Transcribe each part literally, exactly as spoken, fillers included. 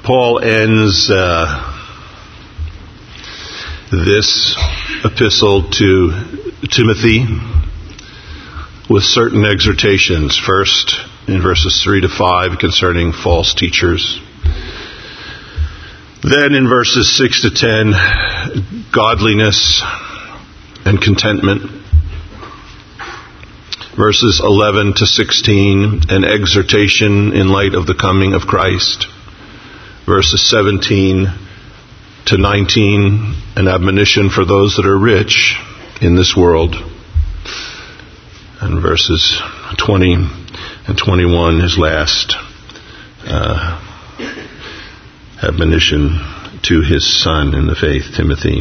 Paul ends uh, this epistle to Timothy with certain exhortations. First, in verses three to five, concerning false teachers. Then in verses six to ten, godliness and contentment. Verses eleven to sixteen, an exhortation in light of the coming of Christ. Verses seventeen to nineteen, an admonition for those that are rich in this world. And verses twenty and twenty-one, his last uh, admonition to his son in the faith, Timothy.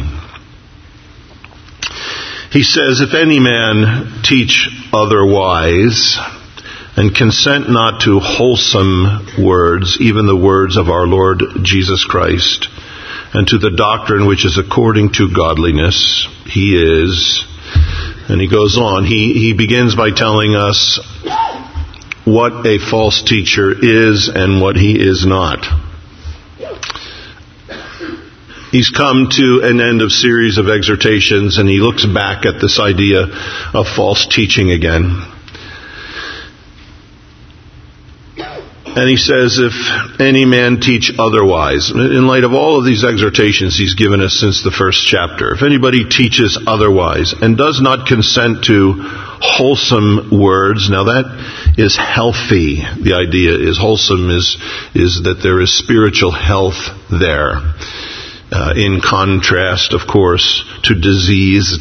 He says, if any man teach otherwise, and consent not to wholesome words, even the words of our Lord Jesus Christ, and to the doctrine which is according to godliness, he is, and he goes on, he, he begins by telling us what a false teacher is and what he is not. He's come to an end of series of exhortations, and he looks back at this idea of false teaching again. And he says, if any man teach otherwise, in light of all of these exhortations he's given us since the first chapter, if anybody teaches otherwise and does not consent to wholesome words, now that is healthy. The idea is wholesome is, is that there is spiritual health there. Uh, in contrast, of course, to diseased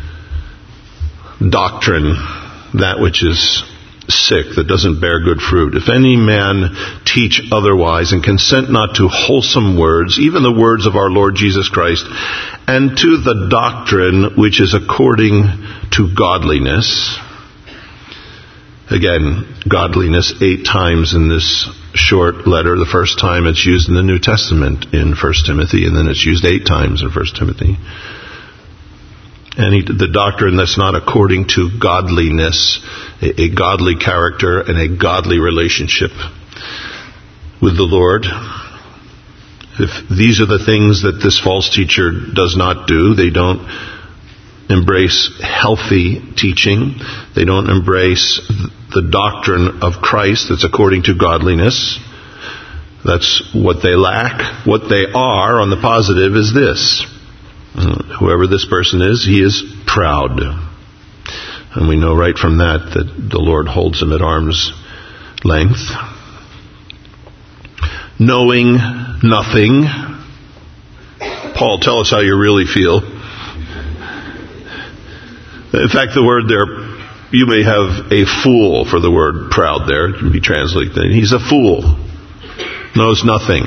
doctrine, that which is sick, that doesn't bear good fruit. If any man teach otherwise and consent not to wholesome words, even the words of our Lord Jesus Christ, and to the doctrine which is according to godliness. Again, godliness eight times in this short letter. The first time it's used in the New Testament in First Timothy, and then it's used eight times in First Timothy. And he, the doctrine that's not according to godliness, a, a godly character and a godly relationship with the Lord. If these are the things that this false teacher does not do, they don't embrace healthy teaching. They don't embrace the doctrine of Christ that's according to godliness. That's what they lack. What they are on the positive is this. Whoever this person is, he is proud. And we know right from that that the Lord holds him at arm's length. Knowing nothing. Paul, tell us how you really feel. In fact, the word there, you may have a fool for the word proud there. It can be translated. He's a fool. Knows nothing.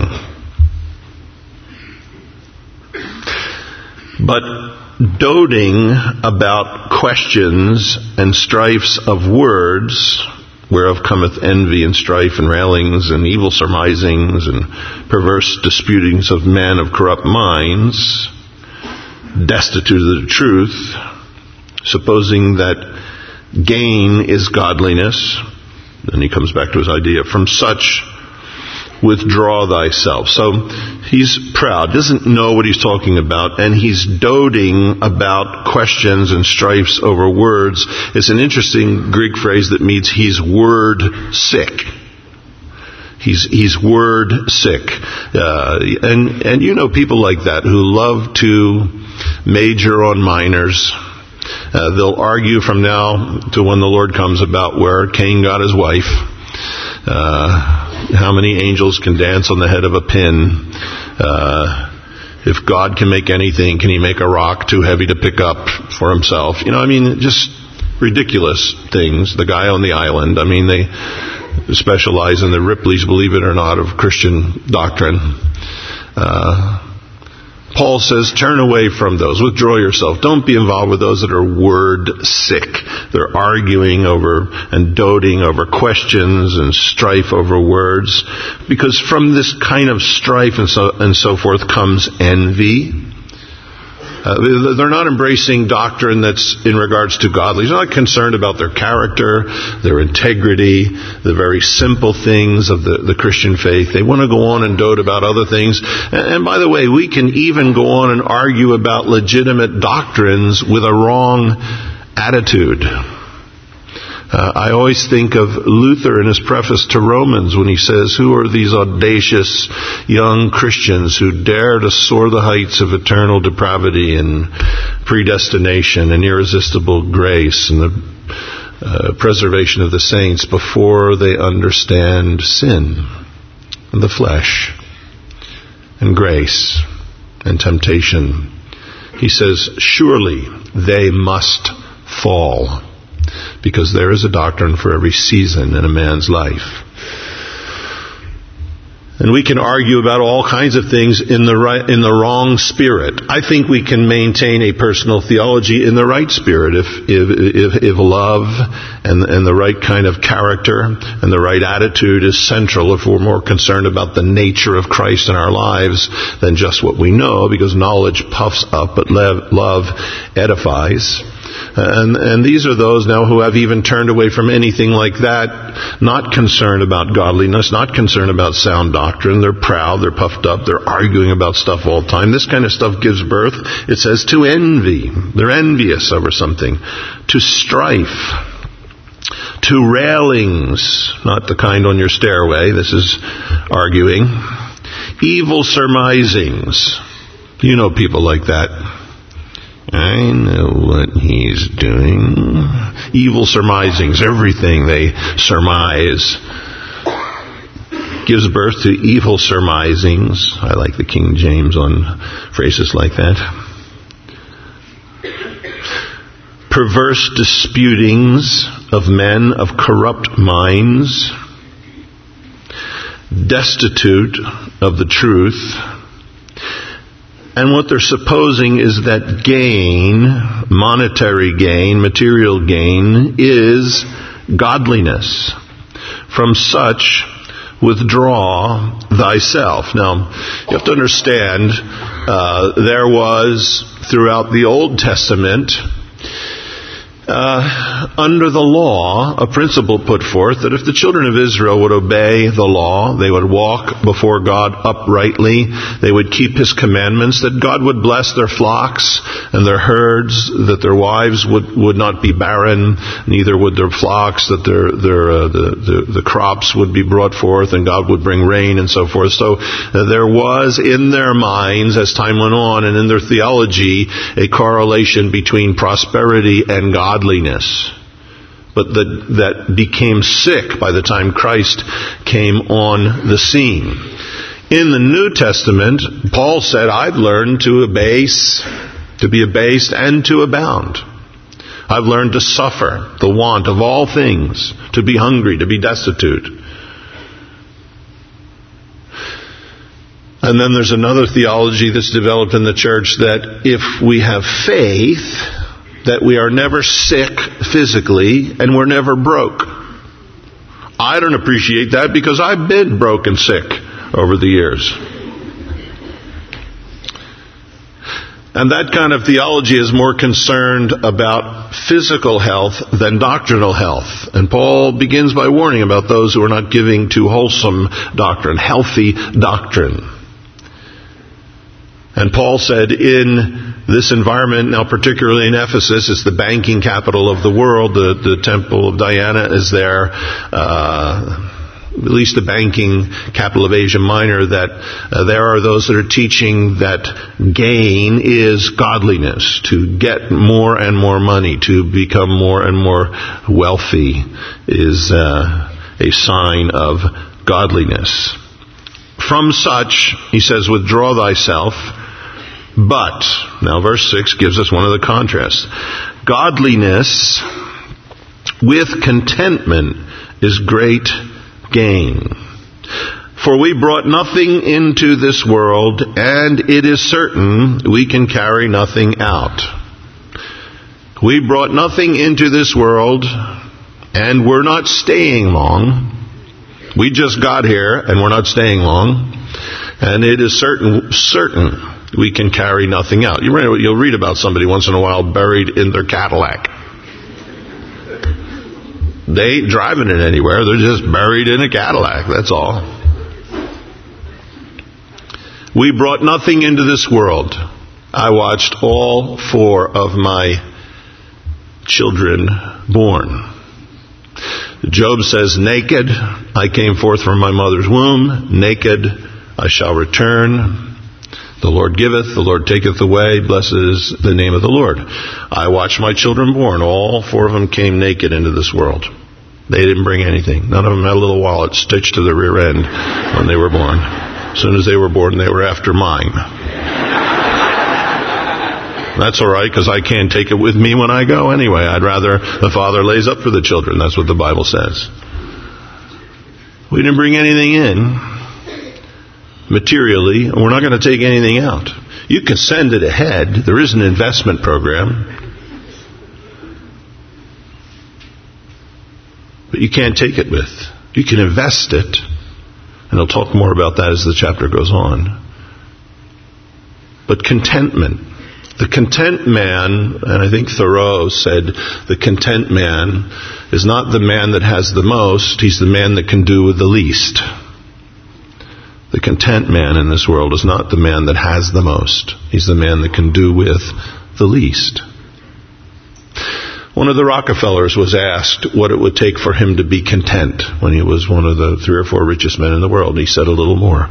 But doting about questions and strifes of words, whereof cometh envy and strife and railings and evil surmisings and perverse disputings of men of corrupt minds, destitute of the truth, supposing that gain is godliness. Then he comes back to his idea, from such withdraw thyself. So he's proud, doesn't know what he's talking about, and he's doting about questions and strifes over words. It's an interesting Greek phrase that means he's word sick. He's he's word sick. Uh, and, and you know people like that who love to major on minors. Uh, they'll argue from now to when the Lord comes about where Cain got his wife. Uh, how many angels can dance on the head of a pin? Uh, if God can make anything, can he make a rock too heavy to pick up for himself? You know, I mean, just ridiculous things. The guy on the island, I mean, they specialize in the Ripley's, believe it or not, of Christian doctrine. Uh, Paul says, turn away from those. Withdraw yourself. Don't be involved with those that are word sick. They're arguing over and doting over questions and strife over words. Because from this kind of strife and so, and so forth comes envy. Uh, they're not embracing doctrine that's in regards to godliness. They're not concerned about their character, their integrity, the very simple things of the, the Christian faith. They want to go on and dote about other things. And, and by the way, we can even go on and argue about legitimate doctrines with a wrong attitude. Uh, I always think of Luther in his preface to Romans when he says, who are these audacious young Christians who dare to soar the heights of eternal depravity and predestination and irresistible grace and the uh, preservation of the saints before they understand sin and the flesh and grace and temptation. He says, surely they must fall, because there is a doctrine for every season in a man's life. And we can argue about all kinds of things in the right, in the wrong spirit. I think we can maintain a personal theology in the right spirit if if if, if love and and the right kind of character and the right attitude is central. If we're more concerned about the nature of Christ in our lives than just what we know, because knowledge puffs up, but love edifies. And, and these are those now who have even turned away from anything like that, not concerned about godliness, not concerned about sound doctrine. They're proud, they're puffed up, they're arguing about stuff all the time. This kind of stuff gives birth, it says, to envy. They're envious over something. To strife. To railings, not the kind on your stairway, this is arguing. Evil surmisings. You know people like that. I know what he's doing. Evil surmisings, everything they surmise gives birth to evil surmisings. I like the King James on phrases like that. Perverse disputings of men of corrupt minds, destitute of the truth. And what they're supposing is that gain, monetary gain, material gain, is godliness. From such, withdraw thyself. Now, you have to understand, uh, there was, throughout the Old Testament, Uh, under the law, a principle put forth that if the children of Israel would obey the law, they would walk before God uprightly, they would keep His commandments, that God would bless their flocks and their herds, that their wives would, would not be barren, neither would their flocks, that their, their uh, the, the, the crops would be brought forth and God would bring rain and so forth. So uh, there was in their minds, as time went on, and in their theology, a correlation between prosperity and God. Godliness, but the, that became sick by the time Christ came on the scene. In the New Testament, Paul said, I've learned to abase, to be abased and to abound. I've learned to suffer the want of all things, to be hungry, to be destitute. And then there's another theology that's developed in the church that if we have faith, that we are never sick physically and we're never broke. I don't appreciate that because I've been broke and sick over the years. And that kind of theology is more concerned about physical health than doctrinal health. And Paul begins by warning about those who are not giving to wholesome doctrine, healthy doctrine. And Paul said in this environment, now particularly in Ephesus, it's the banking capital of the world. The, the temple of Diana is there. Uh, at least the banking capital of Asia Minor, that uh, there are those that are teaching that gain is godliness, to get more and more money, to become more and more wealthy is uh, a sign of godliness. From such, he says, withdraw thyself. But, now verse six gives us one of the contrasts. Godliness with contentment is great gain. For we brought nothing into this world, and it is certain we can carry nothing out. We brought nothing into this world, and we're not staying long. We just got here, and we're not staying long. And it is certain, certain we can carry nothing out. You read, you'll read about somebody once in a while buried in their Cadillac. They ain't driving it anywhere. They're just buried in a Cadillac. That's all. We brought nothing into this world. I watched all four of my children born. Job says, naked I came forth from my mother's womb. Naked I shall return. The Lord giveth, the Lord taketh away. Blessed is the name of the Lord. I watched my children born. All four of them came naked into this world. They didn't bring anything. None of them had a little wallet stitched to the rear end when they were born. As soon as they were born, they were after mine. That's all right, because I can't take it with me when I go anyway. I'd rather the father lays up for the children. That's what the Bible says. We didn't bring anything in materially, and we're not going to take anything out. You can send it ahead. There is an investment program. But you can't take it with. You can invest it. And he'll talk more about that as the chapter goes on. But contentment. The content man, and I think Thoreau said, the content man is not the man that has the most, he's the man that can do with the least. The content man in this world is not the man that has the most. He's the man that can do with the least. One of the Rockefellers was asked what it would take for him to be content when he was one of the three or four richest men in the world. He said a little more.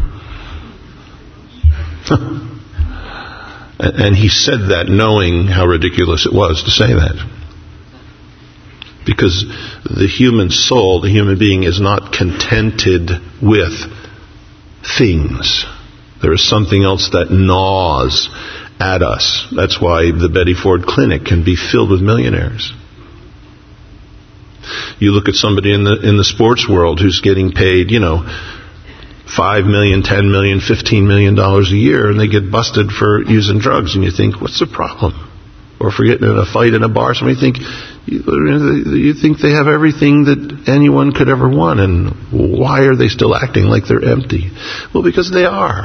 And he said that knowing how ridiculous it was to say that. Because the human soul, the human being, is not contented with things. There is something else that gnaws at us. That's why the Betty Ford Clinic can be filled with millionaires. You look at somebody in the in the sports world who's getting paid, you know, five million, ten million, fifteen million dollars a year, and they get busted for using drugs, and you think, what's the problem? Or for getting in a fight in a bar, somebody think you, you think they have everything that anyone could ever want, and why are they still acting like they're empty? Well, because they are.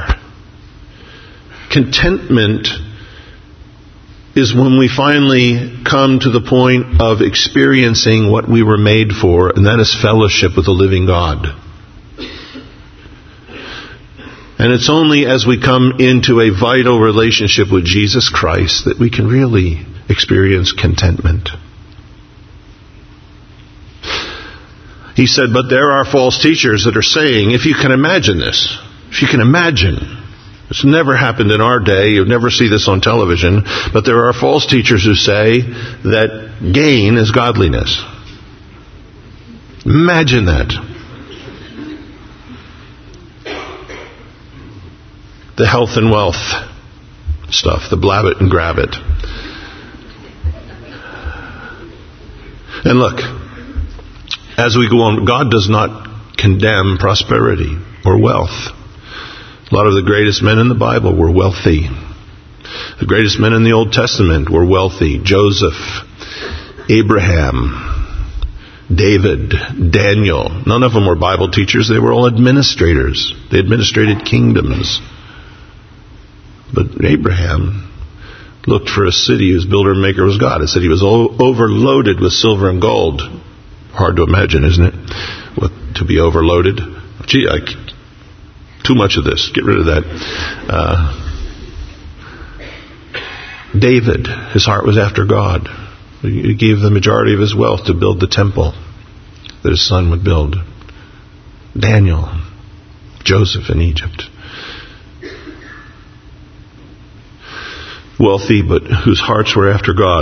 Contentment is when we finally come to the point of experiencing what we were made for, and that is fellowship with the living God. And it's only as we come into a vital relationship with Jesus Christ that we can really experience contentment. He said, but there are false teachers that are saying, if you can imagine this, if you can imagine, it's never happened in our day, you'll never see this on television, but there are false teachers who say that gain is godliness. Imagine that. The health and wealth stuff, the blab it and grab it. And look, as we go on, God does not condemn prosperity or wealth. A lot of the greatest men in the Bible were wealthy. The greatest men in the Old Testament were wealthy. Joseph, Abraham, David, Daniel. None of them were Bible teachers. They were all administrators. They administrated kingdoms. But Abraham looked for a city whose builder and maker was God. It said he was o- overloaded with silver and gold. Hard to imagine, isn't it? What, to be overloaded? Gee, I, too much of this. Get rid of that. Uh, David, his heart was after God. He gave the majority of his wealth to build the temple that his son would build. Daniel, Joseph in Egypt. Wealthy, but whose hearts were after God.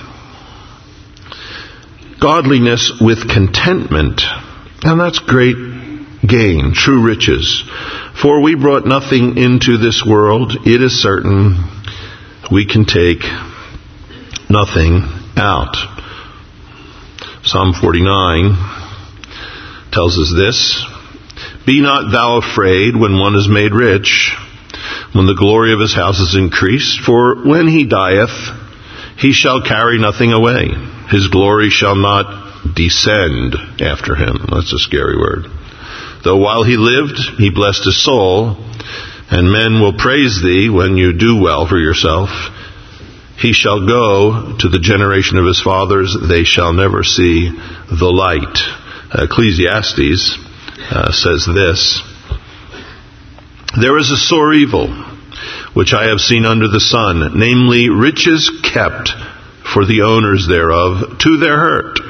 Godliness with contentment, and that's great gain, true riches. For we brought nothing into this world, it is certain we can take nothing out. Psalm forty-nine tells us this: be not thou afraid when one is made rich, when the glory of his house is increased, for when he dieth, he shall carry nothing away. His glory shall not descend after him. That's a scary word. Though while he lived, he blessed his soul, and men will praise thee when you do well for yourself. He shall go to the generation of his fathers. They shall never see the light. Ecclesiastes uh, says this. There is a sore evil, which I have seen under the sun, namely riches kept for the owners thereof to their hurt.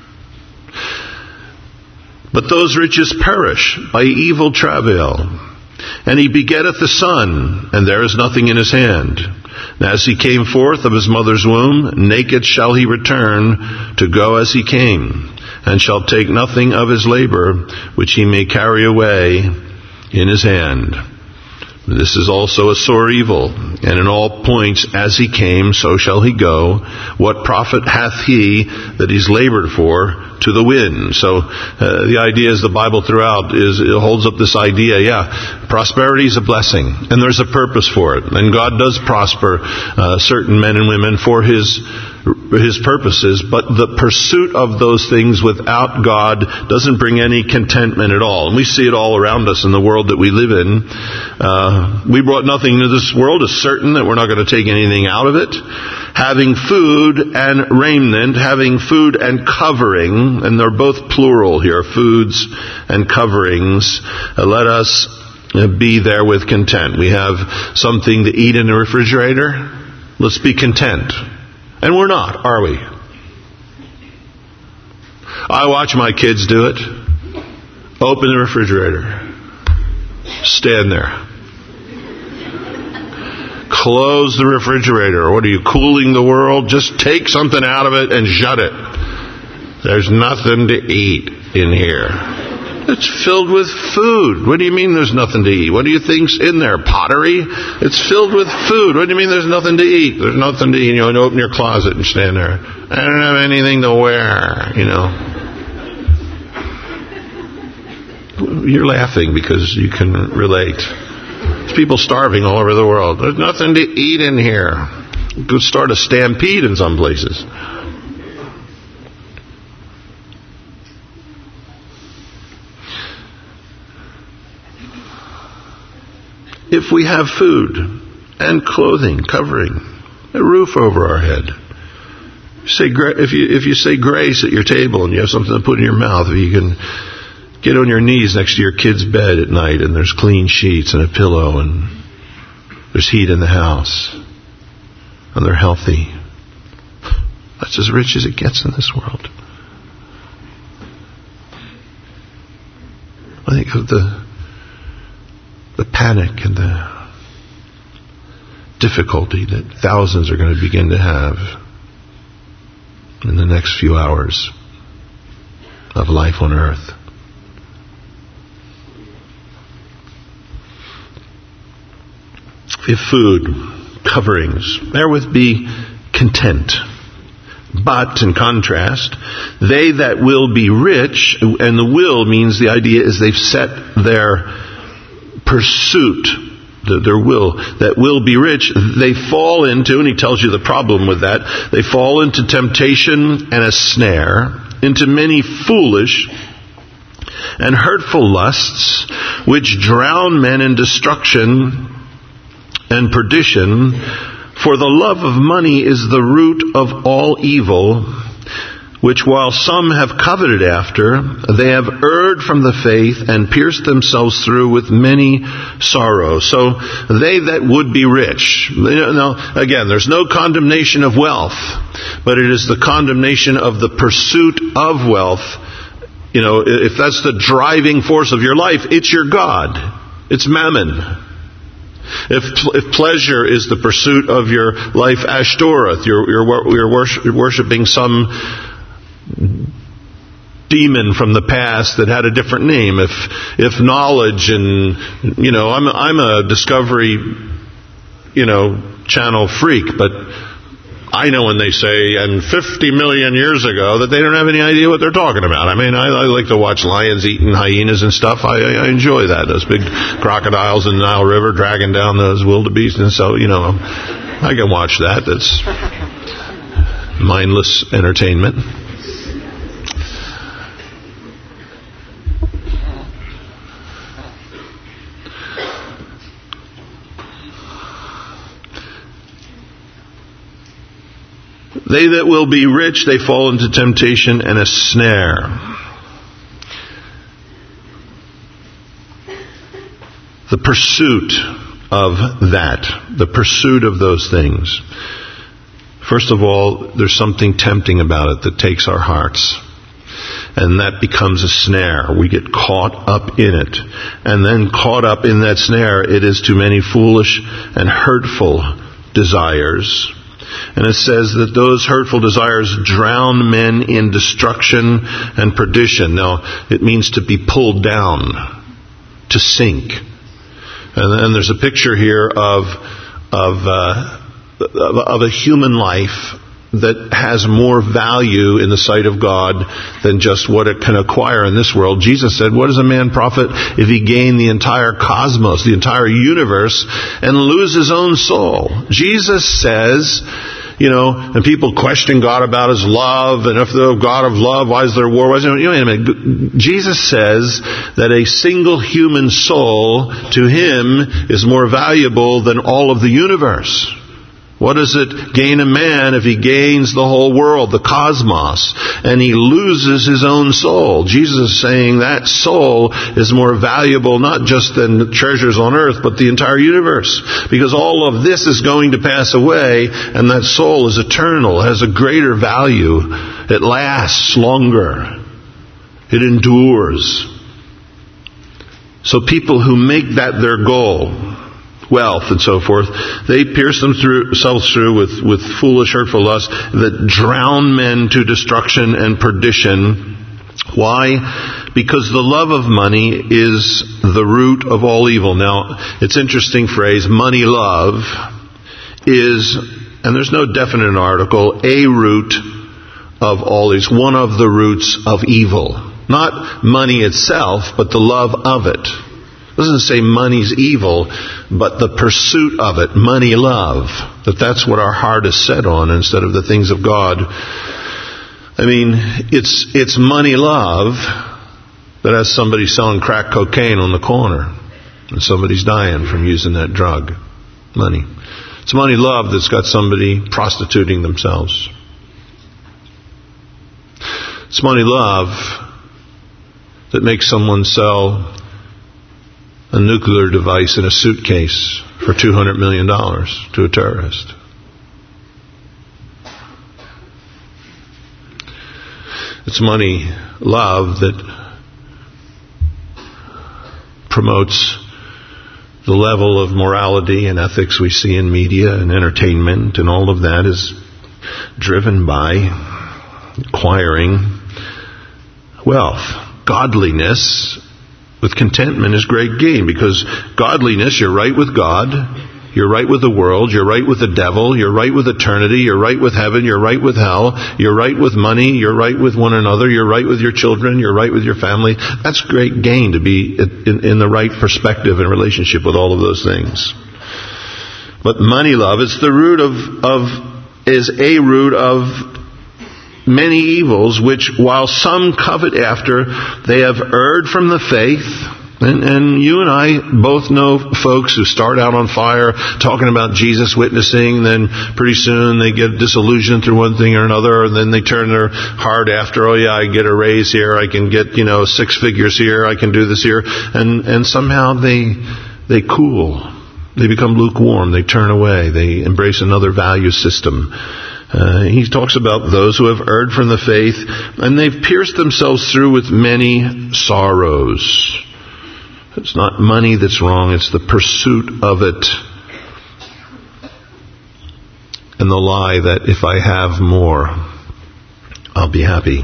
But those riches perish by evil travail. And he begetteth the son, and there is nothing in his hand. And as he came forth of his mother's womb, naked shall he return to go as he came, and shall take nothing of his labor, which he may carry away in his hand. This is also a sore evil, and in all points as he came, so shall he go. What profit hath he that he's labored for to the wind? So uh, the idea is the Bible throughout is it holds up this idea, yeah, prosperity is a blessing, and there's a purpose for it. And God does prosper uh, certain men and women for His His purposes, but the pursuit of those things without God doesn't bring any contentment at all. And we see it all around us in the world that we live in. Uh, we brought nothing into this world. It's certain that we're not going to take anything out of it. Having food and raiment, having food and covering, and they're both plural here, foods and coverings, uh, let us be there with content. We have something to eat in the refrigerator. Let's be content. And we're not, are we? I watch my kids do it. Open the refrigerator. Stand there. Close the refrigerator. What are you, cooling the world? Just take something out of it and shut it. There's nothing to eat in here. It's filled with food. What do you mean there's nothing to eat? What do you think's in there? Pottery? It's filled with food. What do you mean there's nothing to eat? There's nothing to eat. You know, open your closet and stand there. I don't have anything to wear, you know. You're laughing because you can relate. There's people starving all over the world. There's nothing to eat in here. You could start a stampede in some places. If we have food and clothing, covering, a roof over our head. Say, if you if you say grace at your table and you have something to put in your mouth, if you can get on your knees next to your kid's bed at night and there's clean sheets and a pillow and there's heat in the house and they're healthy. That's as rich as it gets in this world. I think of the the panic and the difficulty that thousands are going to begin to have in the next few hours of life on earth. If food, coverings, therewith be content. But, in contrast, they that will be rich, and the will means the idea is they've set their pursuit, their will, that will be rich, they fall into, and he tells you the problem with that, they fall into temptation and a snare, into many foolish and hurtful lusts, which drown men in destruction and perdition. For the love of money is the root of all evil, which while some have coveted after, they have erred from the faith and pierced themselves through with many sorrows. So they that would be rich. Now, again, there's no condemnation of wealth, but it is the condemnation of the pursuit of wealth. You know, if that's the driving force of your life, it's your God. It's mammon. If if pleasure is the pursuit of your life, Ashtoreth, you're you're, you're worshiping some demon from the past that had a different name. If if knowledge and, you know, I'm I'm a Discovery, you know, Channel freak, but I know when they say, and fifty million years ago, that they don't have any idea what they're talking about. I mean, I, I like to watch lions eating hyenas and stuff. I, I enjoy that. Those big crocodiles in the Nile River dragging down those wildebeest. And so, you know, I can watch that. That's mindless entertainment. They that will be rich, they fall into temptation and a snare. The pursuit of that, the pursuit of those things. First of all, there's something tempting about it that takes our hearts. And that becomes a snare. We get caught up in it. And then caught up in that snare, it is too many foolish and hurtful desires. And it says that those hurtful desires drown men in destruction and perdition. Now, it means to be pulled down, to sink. And then there's a picture here of of uh, of a human life that has more value in the sight of God than just what it can acquire in this world. Jesus said, what does a man profit if he gain the entire cosmos, the entire universe, and lose his own soul? Jesus says, you know, and people question God about His love, and if the God of love, why is there war? Why is there, you know, wait a minute. Jesus says that a single human soul to Him is more valuable than all of the universe. What does it gain a man if he gains the whole world, the cosmos, and he loses his own soul? Jesus is saying that soul is more valuable not just than treasures on earth, but the entire universe. Because all of this is going to pass away, and that soul is eternal, has a greater value. It lasts longer. It endures. So people who make that their goal, wealth and so forth, they pierce themselves through with, with foolish, hurtful lusts that drown men to destruction and perdition. Why? Because the love of money is the root of all evil. Now, it's an interesting phrase, money love is, and there's no definite article, a root of all these, one of the roots of evil. Not money itself, but the love of it. It doesn't say money's evil, but the pursuit of it, money love, that that's what our heart is set on instead of the things of God. I mean, it's it's money love that has somebody selling crack cocaine on the corner and somebody's dying from using that drug. Money. It's money love that's got somebody prostituting themselves. It's money love that makes someone sell a nuclear device in a suitcase for two hundred million dollars to a terrorist. It's money love that promotes the level of morality and ethics we see in media and entertainment, and all of that is driven by acquiring wealth. Godliness with contentment is great gain, because godliness, you're right with God, you're right with the world, you're right with the devil, you're right with eternity, you're right with heaven, you're right with hell, you're right with money, you're right with one another, you're right with your children, you're right with your family. That's great gain, to be in, in the right perspective and relationship with all of those things. But money love is the root of, of is a root of many evils, which while some covet after, they have erred from the faith. And, and you and I both know folks who start out on fire talking about Jesus, witnessing, then pretty soon they get disillusioned through one thing or another, and then they turn their heart after, oh yeah, I get a raise here, I can get, you know, six figures here, I can do this here, and, and somehow they, they cool. They become lukewarm, they turn away, they embrace another value system. Uh, he talks about those who have erred from the faith, and they've pierced themselves through with many sorrows. It's not money that's wrong, it's the pursuit of it. And the lie that if I have more, I'll be happy.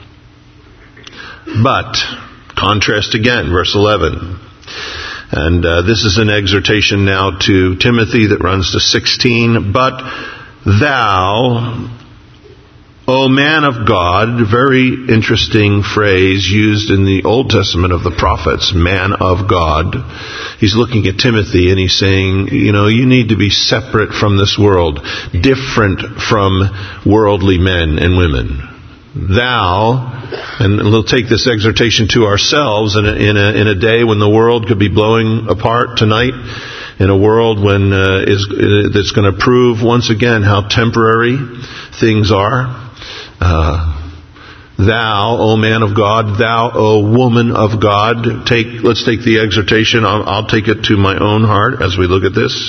But, contrast again, verse eleven. And uh, this is an exhortation now to Timothy that runs to sixteen. But thou, O man of God, very interesting phrase used in the Old Testament of the prophets, man of God. He's looking at Timothy and he's saying, you know, you need to be separate from this world, different from worldly men and women. Thou, and we'll take this exhortation to ourselves in a, in a, in a day when the world could be blowing apart tonight. in a world when uh, is uh, that's going to prove once again how temporary things are. Uh, Thou, O man of God, thou, O woman of God. Take, let's take the exhortation. I'll, I'll take it to my own heart as we look at this.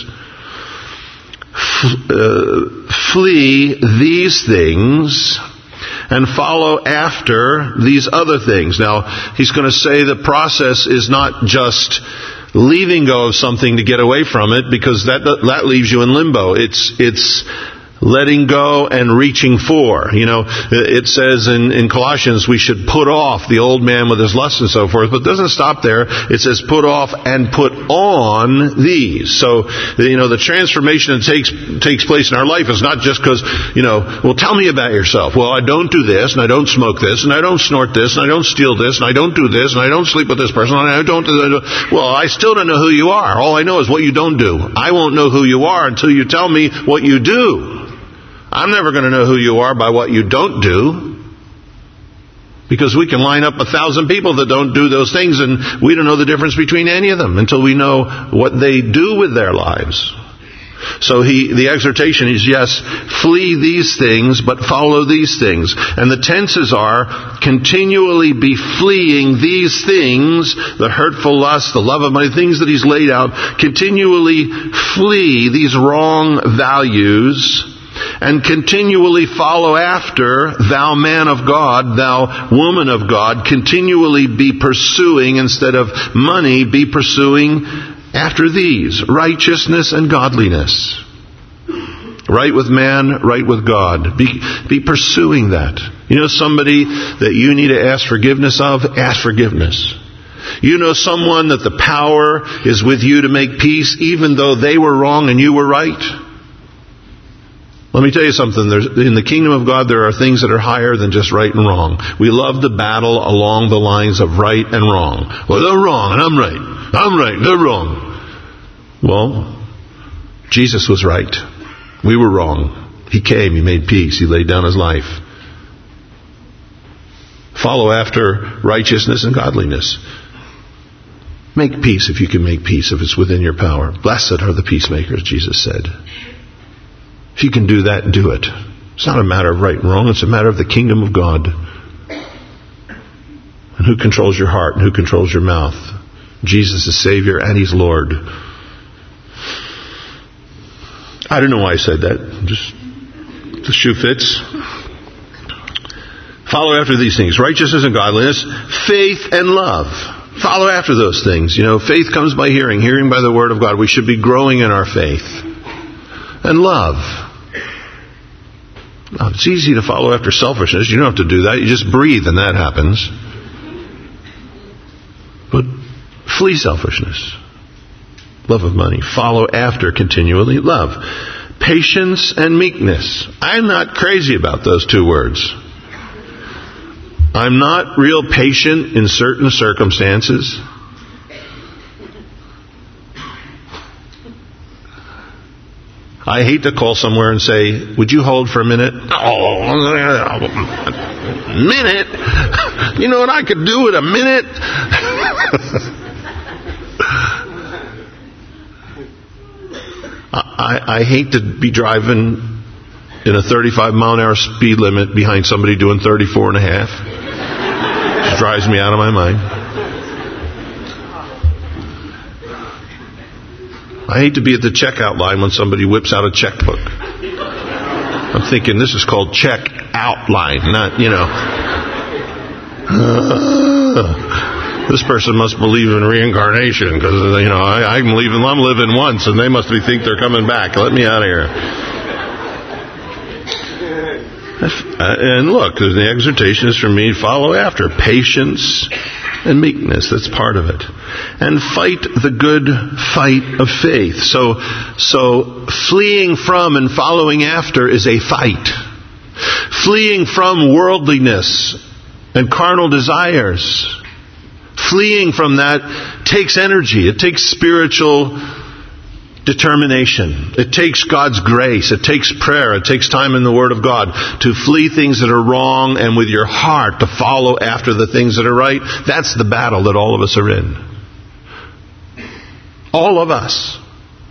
F- uh, flee these things and follow after these other things. Now, he's going to say the process is not just leaving go of something to get away from it, because that that leaves you in limbo. It's it's letting go and reaching for. You know, it says in, in Colossians we should put off the old man with his lusts and so forth, but it doesn't stop there. It says put off and put on these. So, you know, the transformation that takes takes place in our life is not just because, you know, well, tell me about yourself. Well, I don't do this, and I don't smoke this, and I don't snort this, and I don't steal this, and I don't do this, and I don't sleep with this person, and I don't... Well, I still don't know who you are. All I know is what you don't do. I won't know who you are until you tell me what you do. I'm never going to know who you are by what you don't do, because we can line up a thousand people that don't do those things, and we don't know the difference between any of them until we know what they do with their lives. So he, the exhortation is, yes, flee these things, but follow these things. And the tenses are, continually be fleeing these things, the hurtful lust, the love of money, things that he's laid out. Continually flee these wrong values, and continually follow after, thou man of God, thou woman of God. Continually be pursuing, instead of money, be pursuing after these, righteousness and godliness. Right with man, right with God. Be, be pursuing that. You know somebody that you need to ask forgiveness of? Ask forgiveness. You know someone that the power is with you to make peace, even though they were wrong and you were right? Let me tell you something. There's, in the kingdom of God, there are things that are higher than just right and wrong. We love to battle along the lines of right and wrong. Well, they're wrong and I'm right. I'm right, they're wrong. Well, Jesus was right. We were wrong. He came, He made peace, He laid down His life. Follow after righteousness and godliness. Make peace if you can make peace, if it's within your power. Blessed are the peacemakers, Jesus said. If you can do that, do it. It's not a matter of right and wrong. It's a matter of the kingdom of God. And who controls your heart and who controls your mouth? Jesus is Savior and He's Lord. I don't know why I said that. Just the shoe fits. Follow after these things. Righteousness and godliness. Faith and love. Follow after those things. You know, faith comes by hearing. Hearing by the Word of God. We should be growing in our faith. And love. Now, it's easy to follow after selfishness. You don't have to do that. You just breathe and that happens. But flee selfishness. Love of money. Follow after continually love. Patience and meekness. I'm not crazy about those two words. I'm not real patient in certain circumstances. I hate to call somewhere and say, would you hold for a minute? Oh, a minute? You know what I could do with a minute? I, I hate to be driving in a thirty-five mile an hour speed limit behind somebody doing thirty-four and a half. It just drives me out of my mind. I hate to be at the checkout line when somebody whips out a checkbook. I'm thinking this is called check out line, not, you know. Uh, this person must believe in reincarnation because, you know, I, I'm leaving, I'm living once and they must be think they're coming back. Let me out of here. And look, the exhortation is for me to follow after patience and meekness. That's part of it. And fight the good fight of faith. So, so fleeing from and following after is a fight. Fleeing from worldliness and carnal desires. Fleeing from that takes energy. It takes spiritual determination. It takes God's grace. It takes prayer. It takes time in the Word of God to flee things that are wrong and with your heart to follow after the things that are right. That's the battle that all of us are in. All of us.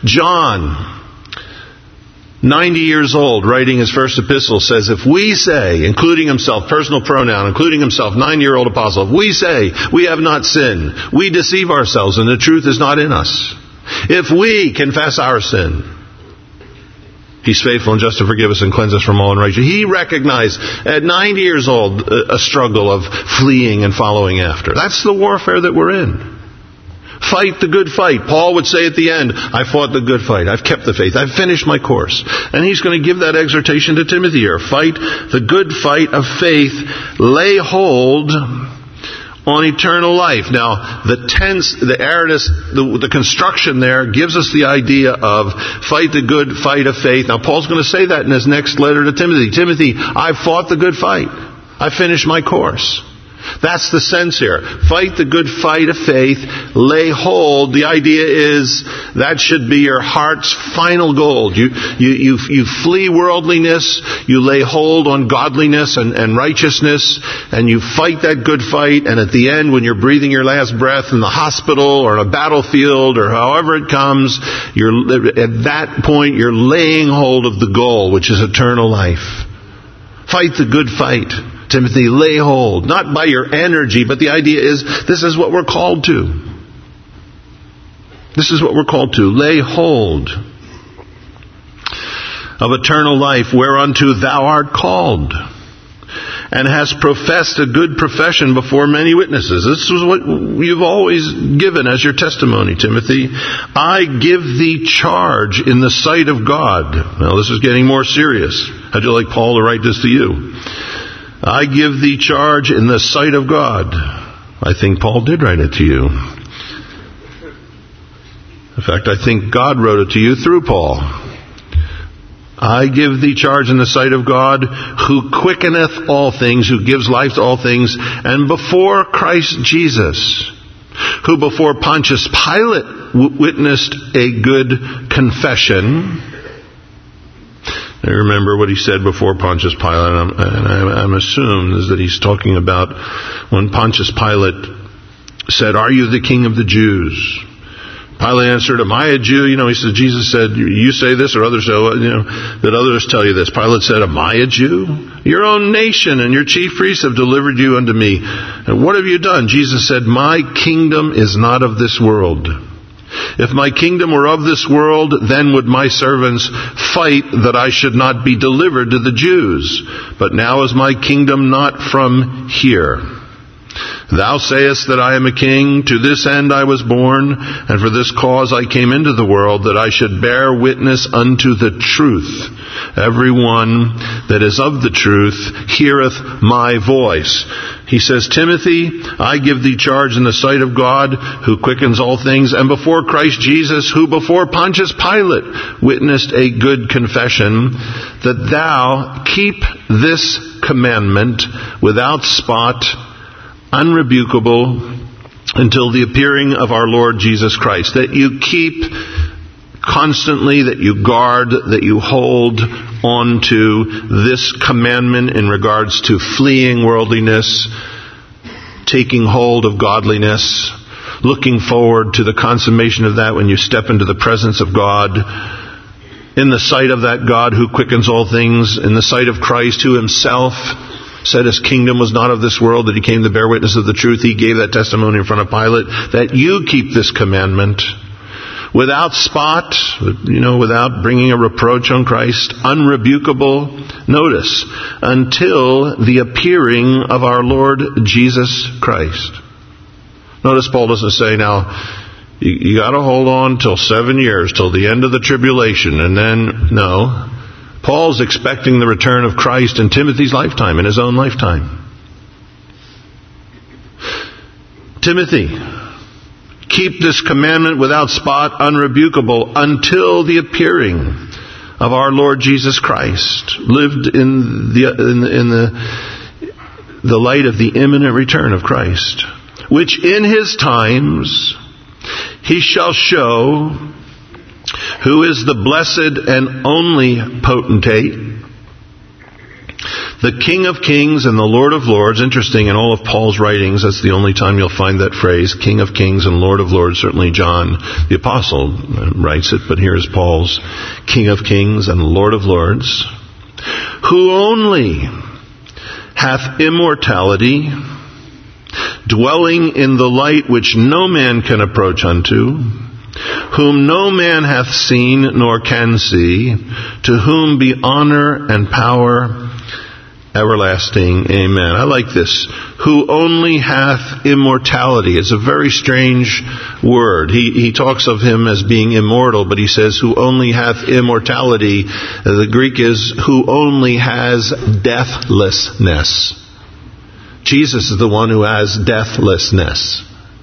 John, ninety years old, writing his first epistle, says, if we say, including himself, personal pronoun, including himself, nine-year-old apostle, if we say we have not sinned, we deceive ourselves and the truth is not in us. If we confess our sin, He's faithful and just to forgive us and cleanse us from all unrighteousness. He recognized at ninety years old a struggle of fleeing and following after. That's the warfare that we're in. Fight the good fight. Paul would say at the end, I fought the good fight. I've kept the faith. I've finished my course. And he's going to give that exhortation to Timothy here. Fight the good fight of faith. Lay hold on eternal life. Now, the tense, the aorist, the, the construction there gives us the idea of fight the good fight of faith. Now, Paul's going to say that in his next letter to Timothy. Timothy, I've fought the good fight. I finished my course. That's the sense here. Fight the good fight of faith. Lay hold. The idea is that should be your heart's final goal. You, you, you, you flee worldliness. You lay hold on godliness and, and righteousness. And you fight that good fight. And at the end, when you're breathing your last breath in the hospital or on a battlefield or however it comes, you're, at that point, you're laying hold of the goal, which is eternal life. Fight the good fight. Timothy, lay hold, not by your energy, but the idea is this is what we're called to. This is what we're called to. Lay hold of eternal life whereunto thou art called, and hast professed a good profession before many witnesses. This is what you've always given as your testimony, Timothy. I give thee charge in the sight of God. Now this is getting more serious. How'd you like Paul to write this to you? I give thee charge in the sight of God. I think Paul did write it to you. In fact, I think God wrote it to you through Paul. I give thee charge in the sight of God, who quickeneth all things, who gives life to all things, and before Christ Jesus, who before Pontius Pilate witnessed a good confession. I remember what he said before Pontius Pilate, and I'm, and I'm assumed is that he's talking about when Pontius Pilate said, "Are you the king of the Jews?" Pilate answered, "Am I a Jew?" You know, he said, Jesus said, "You say this, or others say, you know, that others tell you this." Pilate said, "Am I a Jew? Your own nation and your chief priests have delivered you unto me. And what have you done?" Jesus said, "My kingdom is not of this world. If my kingdom were of this world, then would my servants fight that I should not be delivered to the Jews. But now is my kingdom not from here. Thou sayest that I am a king. To this end I was born, and for this cause I came into the world, that I should bear witness unto the truth. Everyone that is of the truth heareth my voice." He says, "Timothy, I give thee charge in the sight of God, who quickens all things, and before Christ Jesus, who before Pontius Pilate witnessed a good confession, that thou keep this commandment without spot, unrebukable, until the appearing of our Lord Jesus Christ." That you keep constantly, that you guard, that you hold on to this commandment in regards to fleeing worldliness, taking hold of godliness, looking forward to the consummation of that when you step into the presence of God, in the sight of that God who quickens all things, in the sight of Christ, who himself said his kingdom was not of this world, that he came to bear witness of the truth. He gave that testimony in front of Pilate, that you keep this commandment without spot, you know, without bringing a reproach on Christ, unrebukable, notice, until the appearing of our Lord Jesus Christ. Notice Paul doesn't say, now, you, you got to hold on till seven years, till the end of the tribulation, and then, no. Paul's expecting the return of Christ in Timothy's lifetime, in his own lifetime. Timothy, keep this commandment without spot, unrebukable, until the appearing of our Lord Jesus Christ, lived in the in the, in the, the light of the imminent return of Christ, which in his times he shall show who is the blessed and only potentate, The King of Kings and the Lord of Lords. Interesting, in all of Paul's writings, that's the only time you'll find that phrase, King of Kings and Lord of Lords. Certainly John the Apostle writes it, but here's Paul's King of Kings and Lord of Lords, who only hath immortality, dwelling in the light which no man can approach unto, whom no man hath seen nor can see, to whom be honor and power everlasting. Amen. I like this. Who only hath immortality. It's a very strange word. He, he talks of him as being immortal, but he says who only hath immortality. The Greek is who only has deathlessness. Jesus is the one who has deathlessness.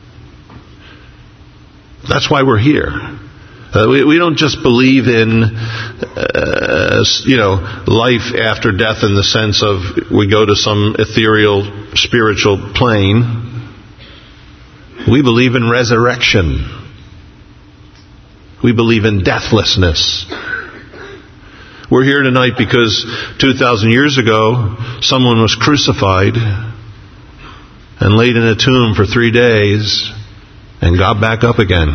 That's why we're here. Uh, we, we don't just believe in, uh, you know, life after death in the sense of we go to some ethereal spiritual plane. We believe in resurrection. We believe in deathlessness. We're here tonight because two thousand years ago, someone was crucified and laid in a tomb for three days and got back up again.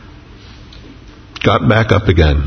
Got back up again.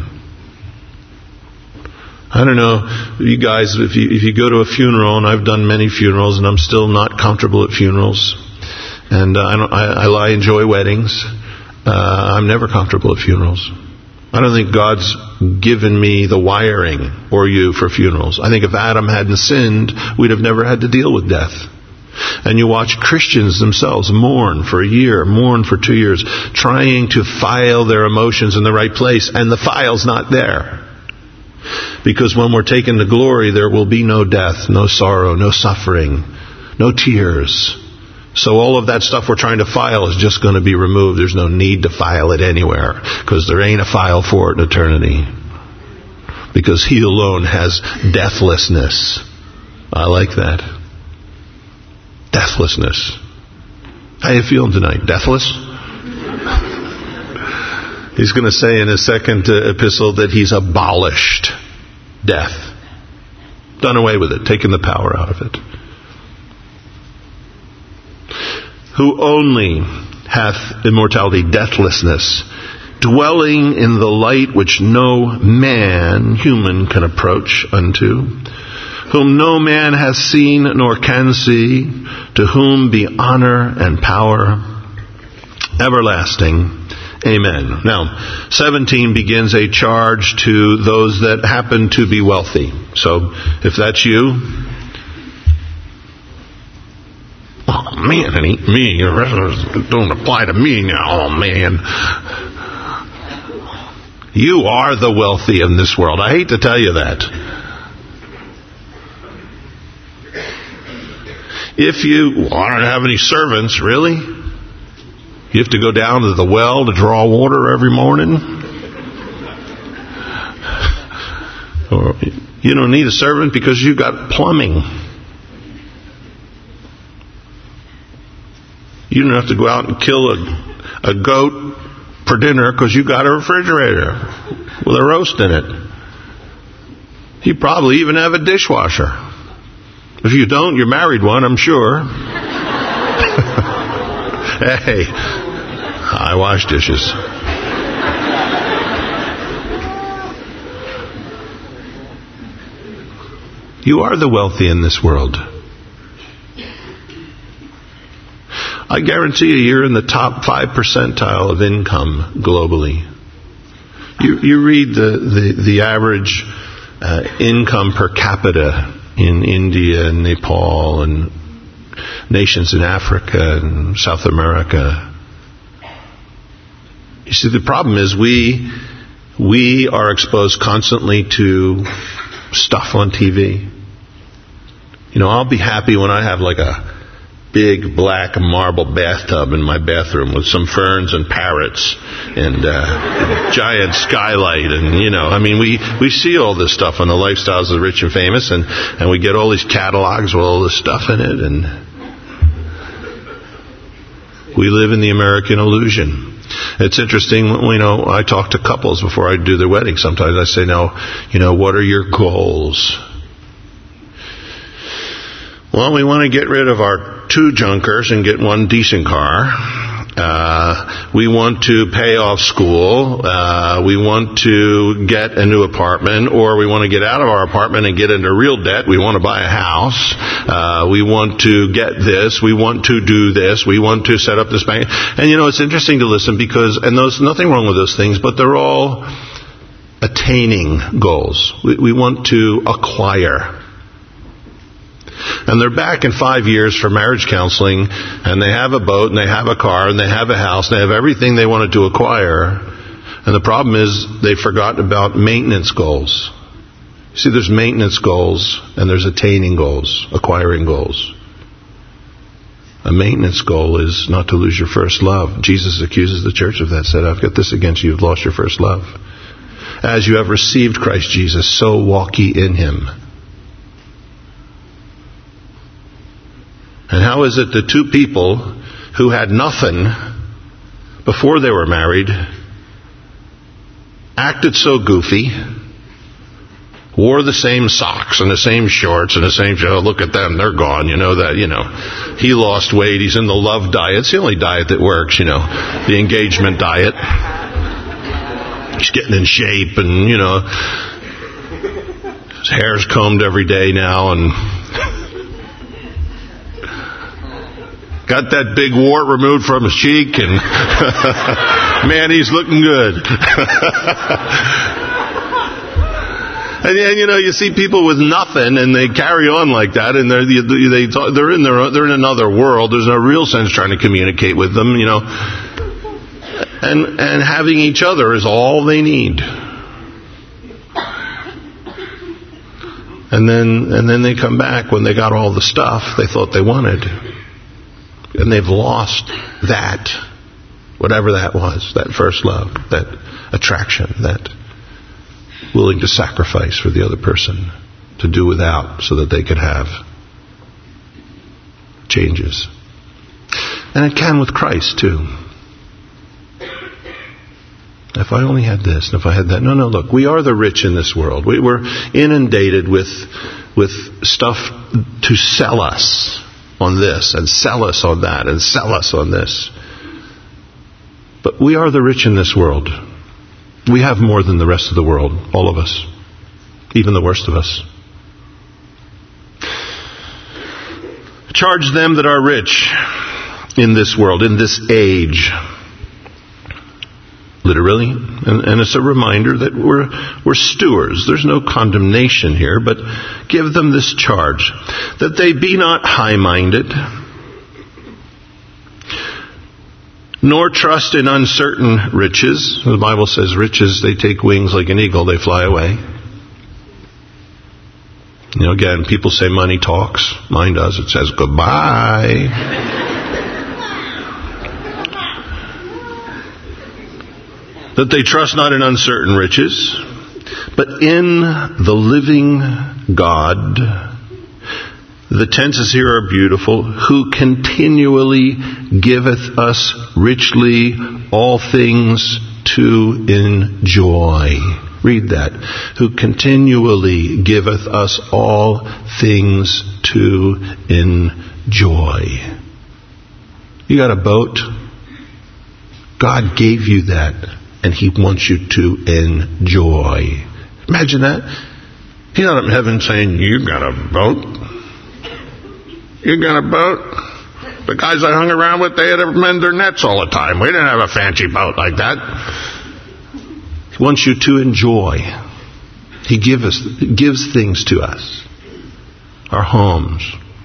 I don't know, you guys, if you, if you go to a funeral, and I've done many funerals, and I'm still not comfortable at funerals, and uh, I, don't, I, I enjoy weddings, uh, I'm never comfortable at funerals. I don't think God's given me the wiring, or you, for funerals. I think if Adam hadn't sinned, we'd have never had to deal with death. And you watch Christians themselves mourn for a year, mourn for two years, trying to file their emotions in the right place, and the file's not there. Because when we're taken to glory, there will be no death, no sorrow, no suffering, no tears. So all of that stuff we're trying to file is just going to be removed. There's no need to file it anywhere, because there ain't a file for it in eternity. Because He alone has deathlessness. I like that. Deathlessness. How you feeling tonight? Deathless? He's going to say in his second uh, epistle that He's abolished death. Done away with it. Taken the power out of it. Who only hath immortality, deathlessness, dwelling in the light which no man, human, can approach unto, whom no man hath seen nor can see, to whom be honor and power everlasting. Amen. Now, seventeen begins a charge to those that happen to be wealthy. So, if that's you, oh man, it ain't me. It don't apply to me now. Oh man. You are the wealthy in this world. I hate to tell you that. If you, well, I don't have any servants, really? You have to go down to the well to draw water every morning? Or you don't need a servant because you got plumbing. You don't have to go out and kill a, a goat for dinner because you got a refrigerator with a roast in it. You probably even have a dishwasher. If you don't, you're married one, I'm sure. Hey, I wash dishes. You are the wealthy in this world. I guarantee you, you're in the top five percentile of income globally. You, you read the, the, the average uh, income per capita in India and Nepal and nations in Africa and South America. You see, the problem is we we are exposed constantly to stuff on T V. You know, I'll be happy when I have like a big black marble bathtub in my bathroom with some ferns and parrots and uh, giant skylight, and you know, I mean, we we see all this stuff on the Lifestyles of the Rich and Famous, and and we get all these catalogs with all this stuff in it, and we live in the American illusion. It's interesting, you know, I talk to couples before I do their wedding. Sometimes I say, now, you know, what are your goals? Well, we want to get rid of our two junkers and get one decent car. Uh, we want to pay off school. Uh, we want to get a new apartment, or we want to get out of our apartment and get into real debt. We want to buy a house. Uh, we want to get this. We want to do this. We want to set up this bank. And you know, it's interesting to listen because, and there's nothing wrong with those things, but they're all attaining goals. We, we want to acquire. And they're back in five years for marriage counseling, and they have a boat, and they have a car, and they have a house, and they have everything they wanted to acquire. And the problem is they forgot about maintenance goals. You see, there's maintenance goals, and there's attaining goals, acquiring goals. A maintenance goal is not to lose your first love. Jesus accuses the church of that, said, I've got this against you, you've lost your first love. As you have received Christ Jesus, so walk ye in him. And how is it the two people who had nothing before they were married acted so goofy, wore the same socks and the same shorts and the same, oh, look at them, they're gone, you know, that, you know, he lost weight, he's in the love diet. It's the only diet that works, you know, the engagement diet. He's getting in shape and, you know, his hair's combed every day now and got that big wart removed from his cheek, and man, he's looking good. and, and you know, you see people with nothing, and they carry on like that, and they're they they're in their they're in another world. There's no real sense trying to communicate with them, you know. And and having each other is all they need. And then and then they come back when they got all the stuff they thought they wanted. And they've lost that, whatever that was, that first love, that attraction, that willing to sacrifice for the other person, to do without so that they could have changes. And it can with Christ too. If I only had this, and if I had that. No, no, look, we are the rich in this world. We, we're inundated with, with stuff to sell us on this, and sell us on that, and sell us on this. But we are the rich in this world. We have more than the rest of the world, all of us, even the worst of us. Charge them that are rich in this world, in this age. Literally, and, and it's a reminder that we're we're stewards. There's no condemnation here, but give them this charge, that they be not high-minded, nor trust in uncertain riches. The Bible says riches, they take wings like an eagle, they fly away. You know, again, people say money talks. Mine does. It says goodbye. That they trust not in uncertain riches, but in the living God. The tenses here are beautiful. Who continually giveth us richly all things to enjoy. Read that. Who continually giveth us all things to enjoy. You got a boat? God gave you that. And he wants you to enjoy. Imagine that. He's not up in heaven saying, you got a boat. You got a boat. The guys I hung around with, they had to mend their nets all the time. We didn't have a fancy boat like that. He wants you to enjoy. He give us, gives things to us. Our homes.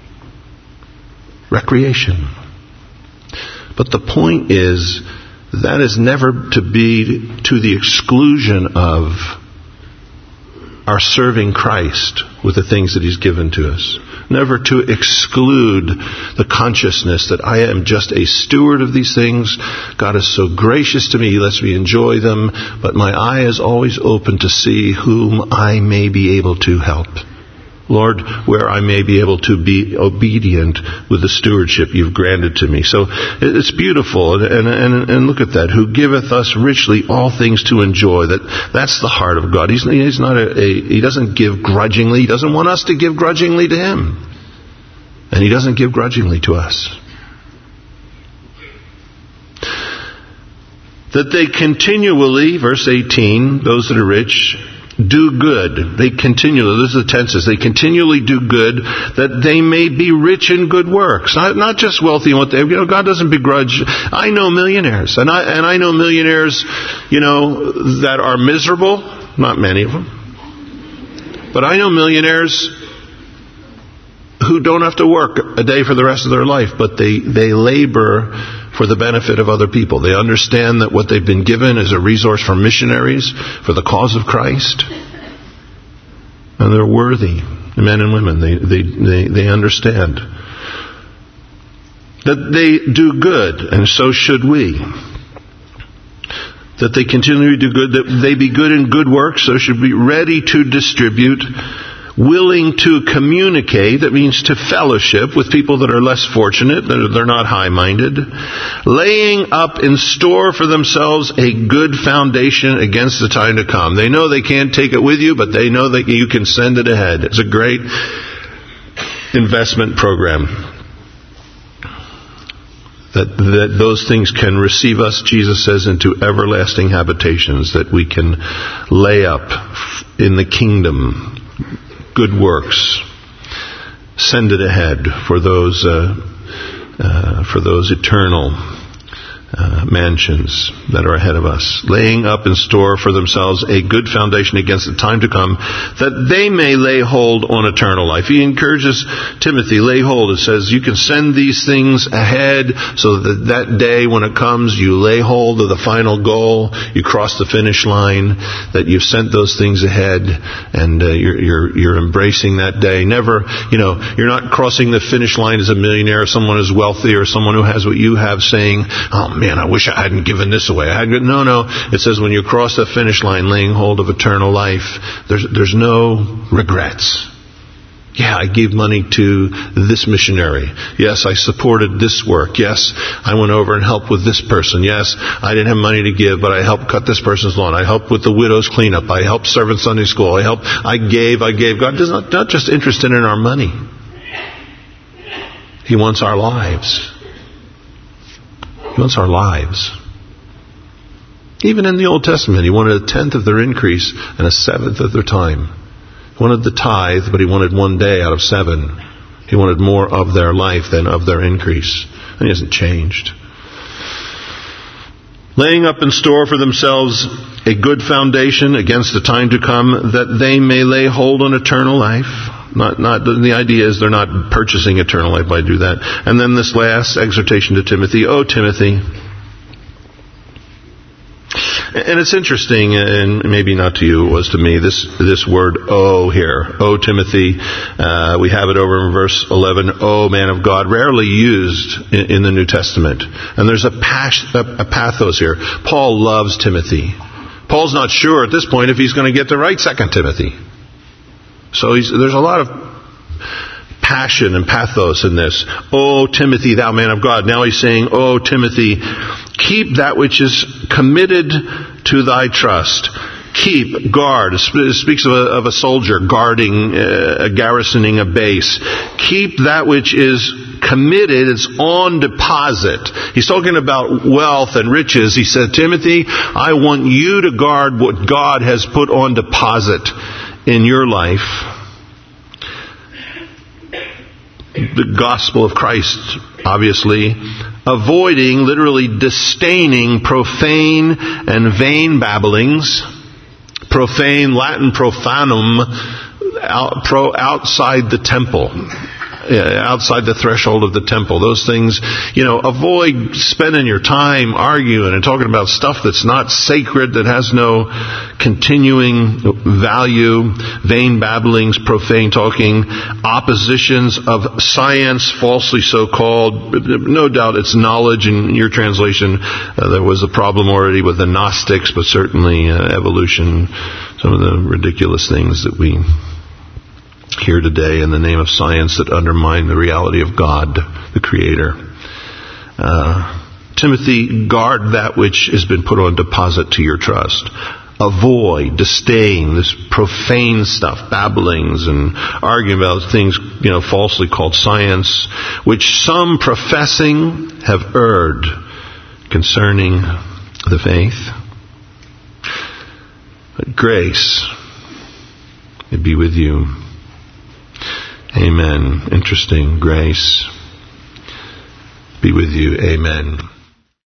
Recreation. But the point is, that is never to be to the exclusion of our serving Christ with the things that he's given to us. Never to exclude the consciousness that I am just a steward of these things. God is so gracious to me, he lets me enjoy them, but my eye is always open to see whom I may be able to help. Lord, where I may be able to be obedient with the stewardship you've granted to me. So it's beautiful, and, and, and look at that. Who giveth us richly all things to enjoy. That that's the heart of God. He's, he's not a, a he doesn't give grudgingly. He doesn't want us to give grudgingly to him. And He doesn't give grudgingly to us. That they continually, verse eighteen, those that are rich, do good. They continually, this is the tenses, they continually do good, that they may be rich in good works. Not, not just wealthy in what they, you know, God doesn't begrudge. I know millionaires, and I, and I know millionaires, you know, that are miserable. Not many of them. But I know millionaires who don't have to work a day for the rest of their life, but they, they labor for the benefit of other people. They understand that what they've been given is a resource for missionaries, for the cause of Christ. And they're worthy, men and women. They, they, they, they understand that they do good, and so should we. That they continually do good, that they be good in good works, so should be ready to distribute, willing to communicate, that means to fellowship with people that are less fortunate, that they're not high-minded, laying up in store for themselves a good foundation against the time to come. They know they can't take it with you, but they know that you can send it ahead. It's a great investment program. That, that those things can receive us, Jesus says, into everlasting habitations, that we can lay up in the kingdom good works, send it ahead for those uh, uh, for those eternal uh, mansions that are ahead of us, laying up in store for themselves a good foundation against the time to come, that they may lay hold on eternal life. He encourages Timothy, lay hold. It says you can send these things ahead so that that day when it comes, you lay hold of the final goal, you cross the finish line, that you've sent those things ahead, and uh, you're, you're, you're embracing that day. Never, you know, you're not crossing the finish line as a millionaire, someone who's wealthy, or someone who has what you have, saying, oh man, I wish I hadn't given this away. I hadn't. No, no. It says when you cross the finish line, laying hold of eternal life, there's, there's no regrets. Yeah, I gave money to this missionary. Yes, I supported this work. Yes, I went over and helped with this person. Yes, I didn't have money to give, but I helped cut this person's lawn. I helped with the widow's cleanup. I helped serve in Sunday school. I helped. I gave. I gave. God is not, not just interested in our money. He wants our lives. He wants our lives. Even in the Old Testament, He wanted a tenth of their increase and a seventh of their time. He wanted the tithe, but He wanted one day out of seven. He wanted more of their life than of their increase. And He hasn't changed. Laying up in store for themselves a good foundation against the time to come, that they may lay hold on eternal life. Not, not, the idea is they're not purchasing eternal life by doing that. And then this last exhortation to Timothy, O Timothy. And it's interesting, and maybe not to you, it was to me, this this word "O" here. O Timothy, uh, we have it over in verse eleven, O man of God, rarely used in, in the New Testament. And there's a, pas- a, a pathos here. Paul loves Timothy. Paul's not sure at this point if he's going to get to write Second Timothy. So he's, there's a lot of passion and pathos in this. O Timothy, thou man of God. Now he's saying, O Timothy, keep that which is committed to thy trust. Keep, guard. It speaks of a, of a soldier guarding, uh, garrisoning a base. Keep that which is committed. It's on deposit. He's talking about wealth and riches. He said, Timothy, I want you to guard what God has put on deposit in your life. The gospel of Christ, obviously, avoiding, literally disdaining profane and vain babblings, profane, Latin profanum, out, pro, outside the temple, outside the threshold of the temple. Those things, you know, avoid spending your time arguing and talking about stuff that's not sacred, that has no continuing value, vain babblings, profane talking, oppositions of science, falsely so called. No doubt it's knowledge. In your translation, uh, there was a problem already with the Gnostics, but certainly uh, evolution, some of the ridiculous things that we here today in the name of science that undermine the reality of God, the Creator. Uh, Timothy, guard that which has been put on deposit to your trust. avoid, disdain, this profane stuff, babblings and arguing about things, you know, falsely called science, which some professing have erred concerning the faith. But grace be with you. Amen. Interesting. Grace be with you. Amen.